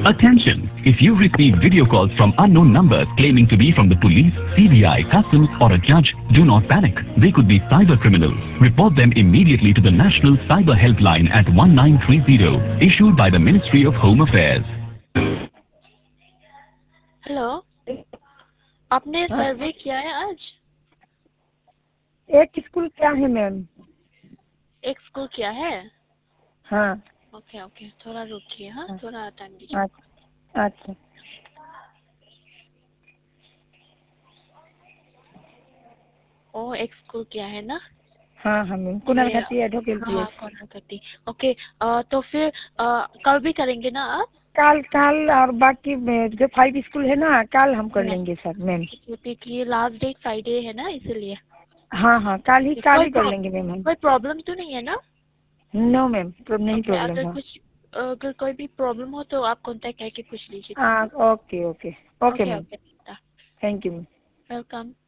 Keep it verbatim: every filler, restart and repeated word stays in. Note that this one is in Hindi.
Attention! If you receive video calls from unknown numbers claiming to be from the police, C B I, customs or a judge, do not panic. They could be cyber criminals. Report them immediately to the National Cyber Helpline at one nine three zero, issued by the Ministry of Home Affairs. Hello, आपने सर्वे किया है आज? एक स्कूल क्या है मैम? एक स्कूल किया है? हाँ। ओके ओके, थोड़ा रुकिए। हाँ, थोड़ा टाइम दीजिए। अच्छा अच्छा। ओ, एक स्कूल किया है ना? हाँ हाँ मैम, कुनाल खाती है एडवोकेट। हाँ, कुनाल खाती। ओके, तो फिर आ, कल भी करेंगे ना आप? कल कल और बाकी जो फाइव स्कूल है ना, कल हम कर लेंगे सर मैम। क्योंकि लास्ट डेट फ्राइडे है ना, इसलिए। हाँ हाँ, कल ही कल ही कर लेंगे मैम हम। कोई प्रॉब्लम तो नहीं है ना? नो मैम, नहीं प्रॉब्लम अगर है। कुछ अगर कोई भी प्रॉब्लम हो तो आप कांटेक्ट करके पूछ लीजिए। हाँ, okay okay okay ma'am, okay, thank you ma'am. Welcome.